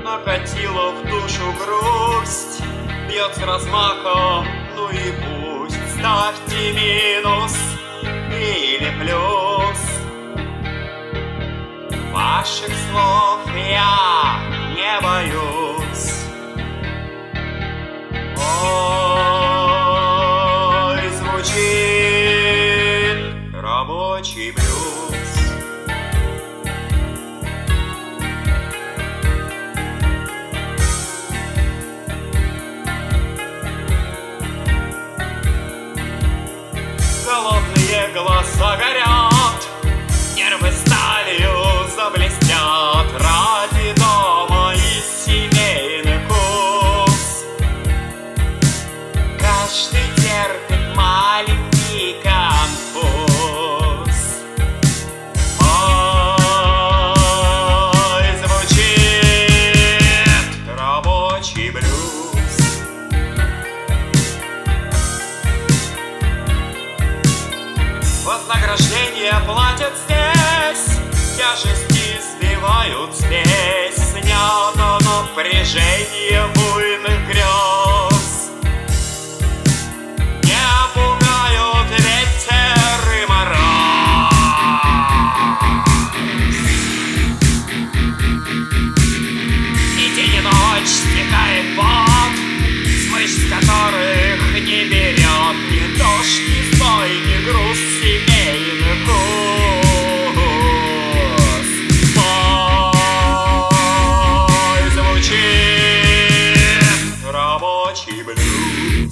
накатила в душу грусть, бьет с размахом, ну и пусть. Ставьте минус или плюс. Ваших слов я не боюсь. Ой, звучит рабочий блюз. Голодные глаза горят, нервы сталью заблестят ради дома и семейных уз. Каждый терпит маленький конфуз. Ой, звучит рабочий блюз. Вознаграждение платят здесь, тяжести сбивают спесь, снято напряжение буйных грез. Не пугают ветер и мороз, и день и ночь стекает пот, с мышц которых не берет ни дождь, ни зной, ни груз семейных уз. Ой, звучит рабочий блюз.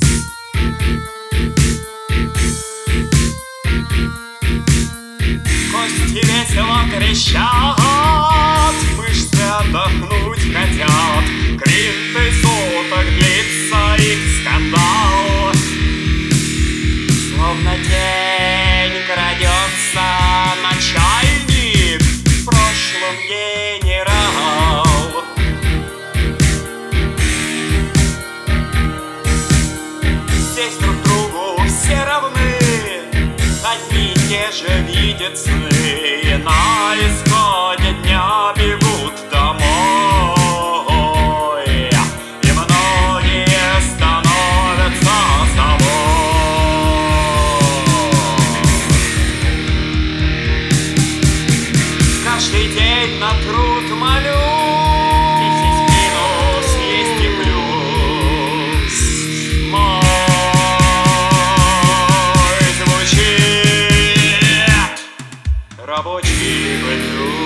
Кости весело трещат, мышцы отдохнуть хотят, квинты суток длится их скандал. Словно тень крадется начальник, в прошлом генерал. Здесь друг другу все равны, одни и те же видят сны, на исходе дня бегут домой, и многие становятся собой. Каждый день на труд молю, есть минус, есть и плюс. Мой звучит рабочий блюз.